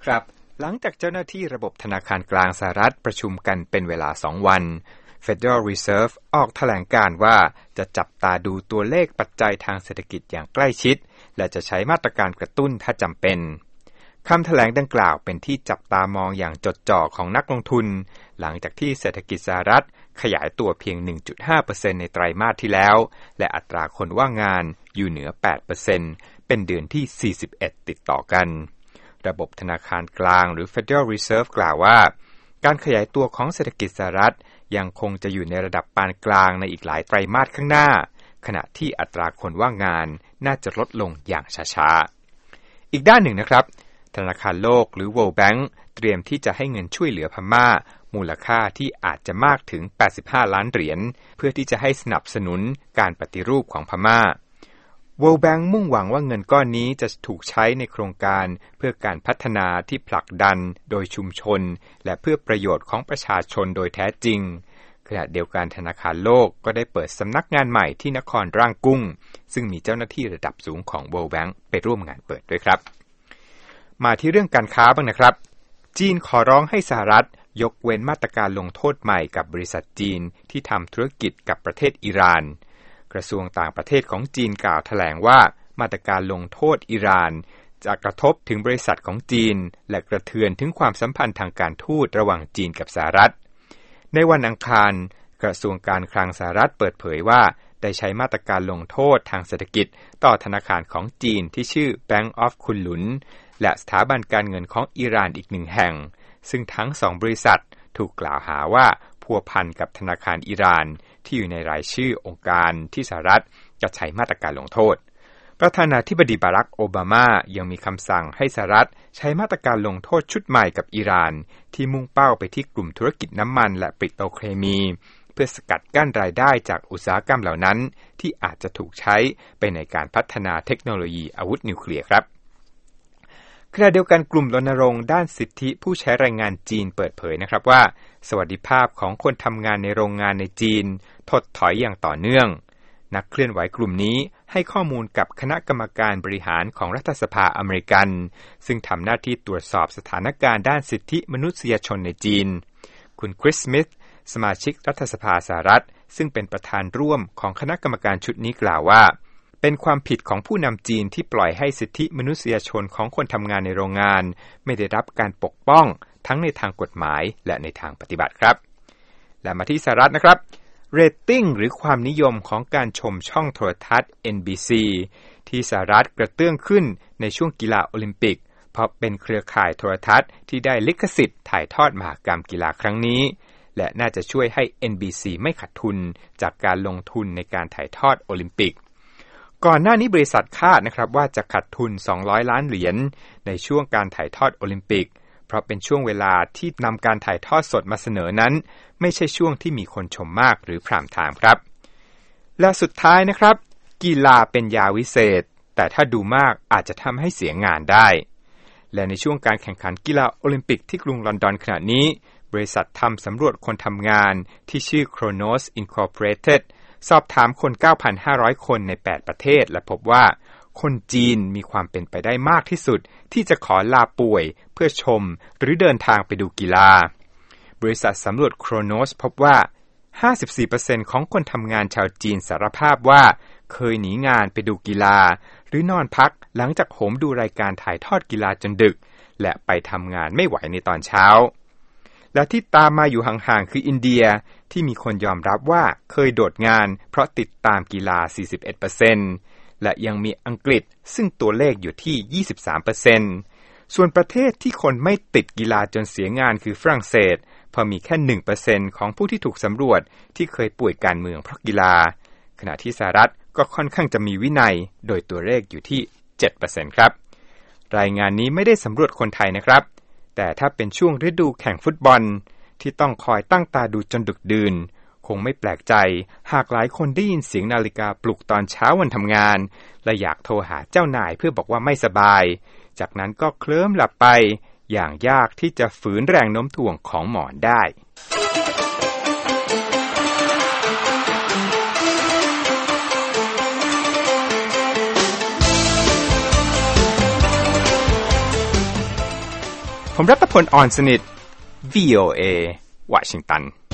ครับหลังจากเจ้าหน้าที่ระบบธนาคารกลางสหรัฐประชุมกันเป็นเวลา2 วัน Federal Reserve ออกแถลงการณ์ว่าจะจับตาดูตัวเลขปัจจัยทางเศรษฐกิจอย่างใกล้ชิดและจะใช้มาตรการกระตุ้นถ้าจำเป็นคำแถลงดังกล่าวเป็นที่จับตามองอย่างจดจ่อของนักลงทุนหลังจากที่เศรษฐกิจสหรัฐขยายตัวเพียง 1.5% ในไตรมาสที่แล้วและอัตราคนว่างงานอยู่เหนือ 8% เป็นเดือนที่ 41 ติดต่อกันระบบธนาคารกลางหรือ Federal Reserve กล่าวว่าการขยายตัวของเศรษฐกิจสหรัฐยังคงจะอยู่ในระดับปานกลางในอีกหลายไตรมาสข้างหน้าขณะที่อัตราคนว่างงานน่าจะลดลงอย่างช้าๆอีกด้านหนึ่งนะครับธนาคารโลกหรือ World Bank เตรียมที่จะให้เงินช่วยเหลือพม่ามูลค่าที่อาจจะมากถึง85ล้านเหรียญเพื่อที่จะให้สนับสนุนการปฏิรูปของพม่า World Bank มุ่งหวังว่าเงินก้อนนี้จะถูกใช้ในโครงการเพื่อการพัฒนาที่ผลักดันโดยชุมชนและเพื่อประโยชน์ของประชาชนโดยแท้จริงขณะเดียวกันธนาคารโลกก็ได้เปิดสำนักงานใหม่ที่นครร่างกุ้งซึ่งมีเจ้าหน้าที่ระดับสูงของ World Bank ไปร่วมงานเปิดด้วยครับมาที่เรื่องการค้าบ้างนะครับจีนขอร้องให้สหรัฐยกเว้นมาตรการลงโทษใหม่กับบริษัทจีนที่ทำธุรกิจกับประเทศอิหร่านกระทรวงต่างประเทศของจีนกล่าวแถลงว่ามาตรการลงโทษอิหร่านจะกระทบถึงบริษัทของจีนและกระเทือนถึงความสัมพันธ์ทางการทูตระหว่างจีนกับสหรัฐในวันอังคารกระทรวงการคลังสหรัฐเปิดเผยว่าได้ใช้มาตรการลงโทษทางเศรษฐกิจต่อธนาคารของจีนที่ชื่อ Bank of Kunlun และสถาบันการเงินของอิหร่านอีก1แห่งซึ่งทั้ง2บริษัทถูกกล่าวหาว่าพัวพันกับธนาคารอิหร่านที่อยู่ในรายชื่อองค์การที่สหรัฐจะใช้มาตรการลงโทษประธานาธิบดีบารักโอบามายังมีคำสั่งให้สหรัฐใช้มาตรการลงโทษชุดใหม่กับอิหร่านที่มุ่งเป้าไปที่กลุ่มธุรกิจน้ำมันและปิโตรเคมีเพื่อสกัดกั้นรายได้จากอุตสาหกรรมเหล่านั้นที่อาจจะถูกใช้ไปในการพัฒนาเทคโนโลยีอาวุธนิวเคลียร์ครับขณะเดียวกันกลุ่มรณรงค์ด้านสิทธิผู้ใช้แรงงานจีนเปิดเผยนะครับว่าสวัสดิภาพของคนทำงานในโรงงานในจีนถดถอยอย่างต่อเนื่องนักเคลื่อนไหวกลุ่มนี้ให้ข้อมูลกับคณะกรรมการบริหารของรัฐสภาอเมริกันซึ่งทำหน้าที่ตรวจสอบสถานการณ์ด้านสิทธิมนุษยชนในจีนคุณคริส สมิธสมาชิกรัฐสภาสหรัฐซึ่งเป็นประธานร่วมของคณะกรรมการชุดนี้กล่าวว่าเป็นความผิดของผู้นำจีนที่ปล่อยให้สิทธิมนุษยชนของคนทำงานในโรงงานไม่ได้รับการปกป้องทั้งในทางกฎหมายและในทางปฏิบัติครับและมาที่สหรัฐนะครับเรตติ้งหรือความนิยมของการชมช่องโทรทัศน์ NBC ที่สหรัฐกระเตื้องขึ้นในช่วงกีฬาโอลิมปิกเพราะเป็นเครือข่ายโทรทัศน์ที่ได้ลิขสิทธิ์ถ่ายทอดมหกรรมกีฬาครั้งนี้และน่าจะช่วยให้ NBC ไม่ขาดทุนจากการลงทุนในการถ่ายทอดโอลิมปิกก่อนหน้านี้บริษัทคาดนะครับว่าจะขาดทุน200ล้านเหรียญในช่วงการถ่ายทอดโอลิมปิกเพราะเป็นช่วงเวลาที่นำการถ่ายทอดสดมาเสนอนั้นไม่ใช่ช่วงที่มีคนชมมากหรือพรามไทม์ครับและสุดท้ายนะครับกีฬาเป็นยาวิเศษแต่ถ้าดูมากอาจจะทำให้เสียงานได้และในช่วงการแข่งขันกีฬาโอลิมปิกที่กรุงลอนดอนขณะนี้บริษัททำสำรวจคนทำงานที่ชื่อ Kronos Incorporated สอบถามคน 9,500 คนใน8ประเทศและพบว่าคนจีนมีความเป็นไปได้มากที่สุดที่จะขอลาป่วยเพื่อชมหรือเดินทางไปดูกีฬาบริษัทสำรวจ Kronos พบว่า 54% ของคนทำงานชาวจีนสารภาพว่าเคยหนีงานไปดูกีฬาหรือนอนพักหลังจากโหมดูรายการถ่ายทอดกีฬาจนดึกและไปทำงานไม่ไหวในตอนเช้าและที่ตามมาอยู่ห่างๆคืออินเดียที่มีคนยอมรับว่าเคยโดดงานเพราะติดตามกีฬา 41% และยังมีอังกฤษซึ่งตัวเลขอยู่ที่ 23% ส่วนประเทศที่คนไม่ติดกีฬาจนเสียงานคือฝรั่งเศสพอมีแค่ 1% ของผู้ที่ถูกสำรวจที่เคยป่วยการเมืองเพราะกีฬาขณะที่สหรัฐก็ค่อนข้างจะมีวินัยโดยตัวเลขอยู่ที่ 7% ครับรายงานนี้ไม่ได้สำรวจคนไทยนะครับแต่ถ้าเป็นช่วงฤดูแข่งฟุตบอลที่ต้องคอยตั้งตาดูจนดึกดื่นคงไม่แปลกใจหากหลายคนได้ยินเสียงนาฬิกาปลุกตอนเช้าวันทำงานและอยากโทรหาเจ้านายเพื่อบอกว่าไม่สบายจากนั้นก็เคลิ้มหลับไปอย่างยากที่จะฝืนแรงโน้มถ่วงของหมอนได้ผมรัตพล อ่อนสนิท VOA วอชิงตัน